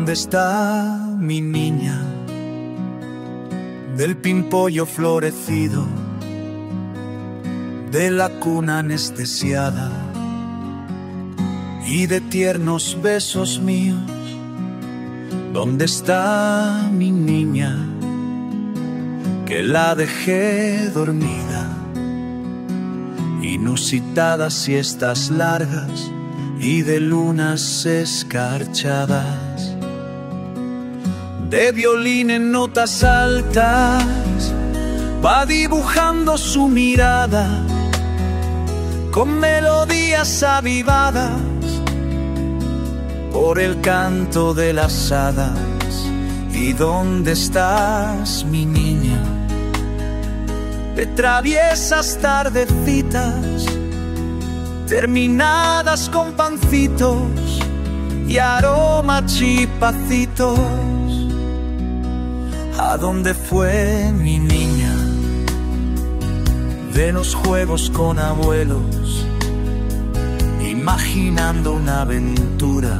¿Dónde está mi niña? Del pimpollo florecido, de la cuna anestesiada y de tiernos besos míos. ¿Dónde está mi niña? Que la dejé dormida. Inusitadas siestas largas y de lunas escarchadas, de violín en notas altas, va dibujando su mirada con melodías avivadas por el canto de las hadas. ¿Y dónde estás, mi niña? De traviesas tardecitas, terminadas con pancitos y aroma chipacitos. ¿A dónde fue mi niña? De los juegos con abuelos, imaginando una aventura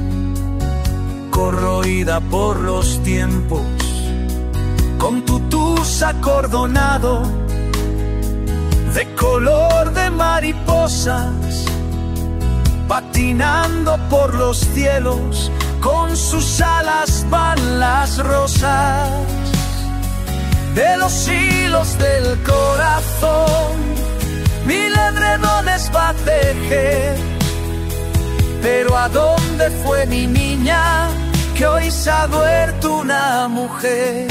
corroída por los tiempos, con tutús acordonado de color de mariposas, patinando por los cielos, con sus alas van las rosas. De los hilos del corazón mil edredones va a tejer. Pero ¿a dónde fue mi niña? Que hoy se ha vuelto una mujer.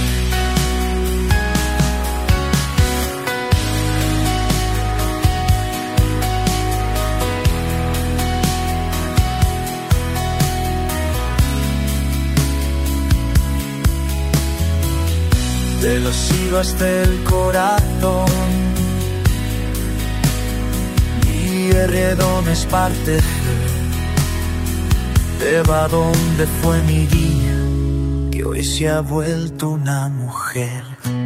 De los hilos del corazón y edredones parte. ¿A dónde fue mi niña? Que hoy se ha vuelto una mujer.